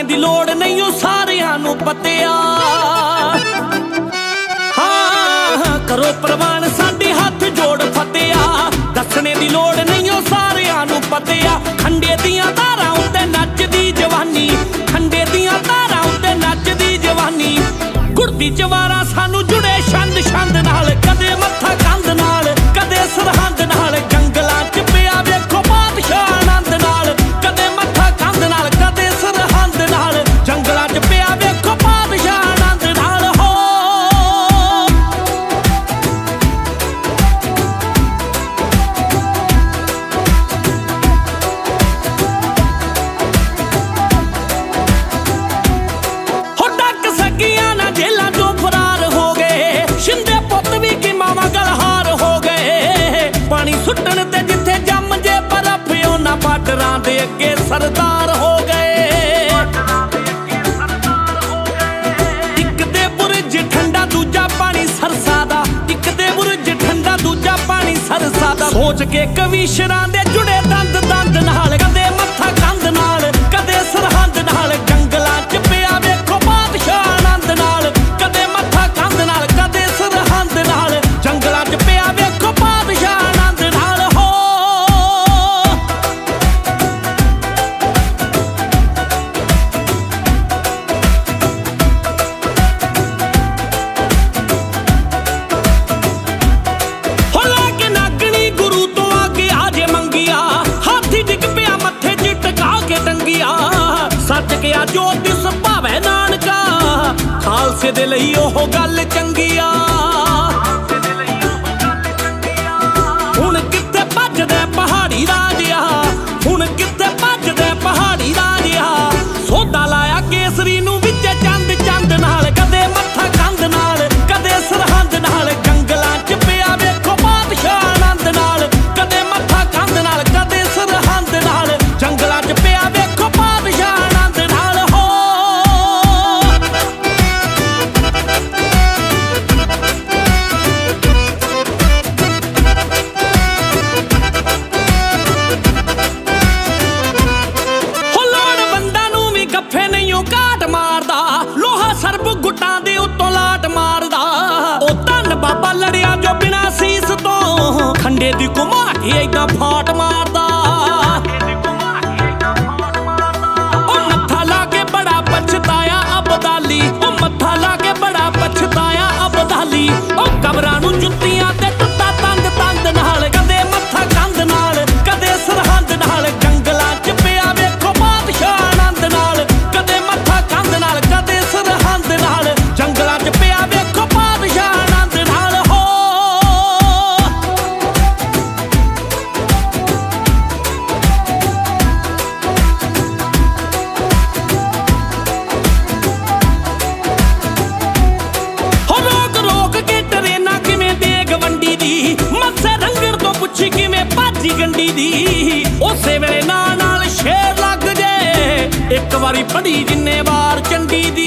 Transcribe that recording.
दी लोड़ नहीं ओ सारियां नू पतिया। हाँ करो प्रवान साडी हाथ जोड़ फतिया, दसने दी लोड़ नहीं ओ सारियां नू पतिया। खंडे दियां तारां उत्ते नचदी जवानी, खंडे दियां तारां उत्ते नचदी जवानी। गुरदी जवारा सानू जुड़े छंद छंद नाल, कदे मत्था कंध नाल कदे सरहंद नाल। जंगलां च पिया वेखो बादशाह आनंद नाल, कदे मत्था कंध नाल कदे सरहंद नाल। जंगलां च पिया वेखो बादशाह आनंद नाल। हो डक सकियां ना जेलां चों फरार हो गए, शिंदे पुत्त भी कि मावां गलहार हो गए। पानी सुट्टण ते जिथे जम जे बर्फ उन्हां बार्डरां दे अगे सरदार हो गए। इक दे बुरज ठंडा दूजा पानी सरसा दा, इक दे बुरज ठंडा दूजा पानी सरसा दा। सोच के कवीशरां दे जुड़े दंद दंद नाल, कदे मत्था कंध नाल कदे सरहंद नाल। जंगलां च पिया वेखो बादशाह आनंद नाल, कदे मत्था कंध नाल कदे सरहंद नाल। जंगलां च पिया वेखो बादशाह आनंद नाल। हो लेके नागणी गुरु तो आके आजे मंगिया, हाथी डिग पिया मत्थे च टका के टंगिया। सच गया ज्योतिष भावे नानका, खालसे दे लई ओह गल चंगिया। हुण कित्थे भजदे पहाड़ी राजिया, हुण कित्थे भजदे पहाड़ी राजिया। सोधा लाया केसरी नू विच चंद चंद नाल, कदे मत्था कंध नाल कदे सरहंद नाल। जंगलां च पिया वेखो बादशाह आनंद नाल, कदे मत्था कंध नाल कदे सरहंद नाल। जंगलां च पिया वेखो बादशाह आनंद नाल। हो लोड़वंदां नू भी गफ्फे नहीं ओ घाट मारदा, लोहा सरब गुट्टां दे उत्तों लाट मारदा। ओ धन बाबा लड़िया जो बिना सीस तो, खंडे दी घुमा के ऐदां फाट मारदा। ओ मत्था ला के बड़ा पछताया अबदाली, ओ मत्था ला के बड़ा पछताया अबदाली। ओ कबरां नू जुत्तियां ते टुੱਟਾ तंद तंद नाल, कदे मत्था कंध नाल कदे सरहंद नाल। जंगलां च पिया वेखो बादशाह आनंद नाल, कदे मत्था कंध नाल कदे सरहंद नाल। जंगलां च पिया वेखो बादशाह आनंद नाल। हो रोक रोक के ट्रेनां किवें देग वंडी दी, मत्थे रंगण तो पुछी किवें भाजी गंडी दी। उसे वेले नाल नाल शेर लग जे, एक वारी पढ़ी जिन्ने वार चंडी दी।